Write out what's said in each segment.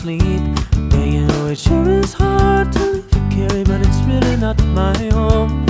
sleep. Yeah, you know it sure is hard to leave you, Carrie, but it's really not my home.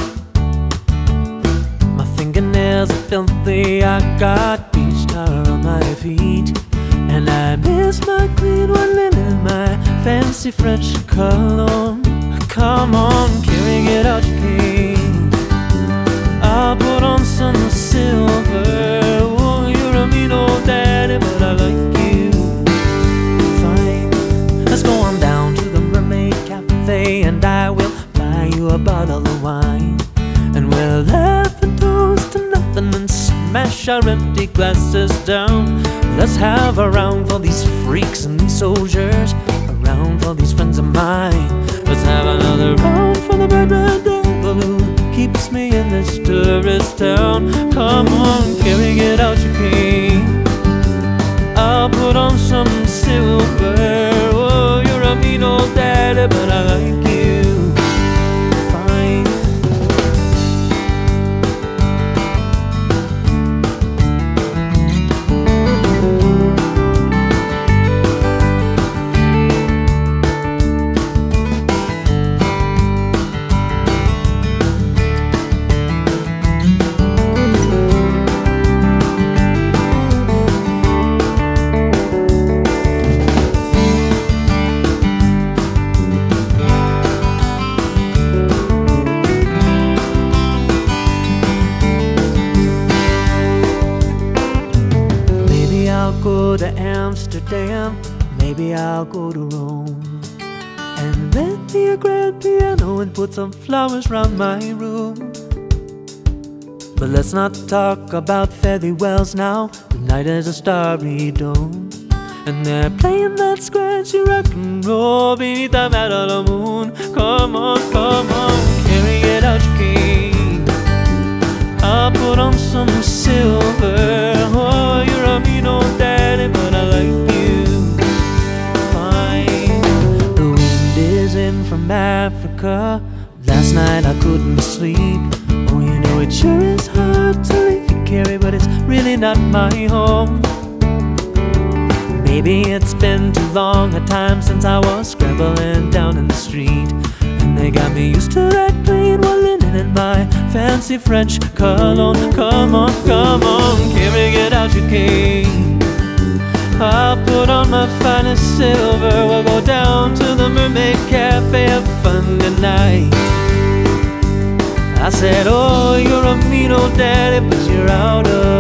My fingernails are filthy, I got beach tar on my feet, and I miss my clean white linen, my fancy French cologne. Come on, Carrie, get out your cane. I'll put on some silver. Oh, you're a mean old daddy, but I like you. Fine, let's go on down to the Mermaid Cafe, and I will buy you a bottle of wine, and we'll laugh and toast to nothing and smash our empty glasses down. Let's have a round for these freaks and these soldiers, a round for these friends of mine. Let's have another round for the red devil who keeps me in this tourist town. Come on, Carrie, get out your cane. I'll put on some silver. Oh, you're a mean old daddy, but I like you. Fine. I'll go to Amsterdam, maybe I'll go to Rome, and rent me a grand piano and put some flowers round my room. But let's not talk about fairy wells now. The night is a starry dome, and they're playing that scratchy rock and roll beneath the metal of the moon. Come on, Carrie, get out your cane. I'll put on some silver. Oh, you're a mean old daddy, but I like you. Fine. The wind is in from Africa. Last night I couldn't sleep. Oh, you know it sure is hard to leave you, Carrie, but it's really not my home. Maybe it's been too long a time since I was scrambling down in the street, and they got me used to that clean white linen and my fancy French cologne. Come on, Carrie, get out your cane. I'll put on my finest silver. We'll go down to the Mermaid Cafe, have fun tonight. I said, oh, you're a mean old daddy, but you're out of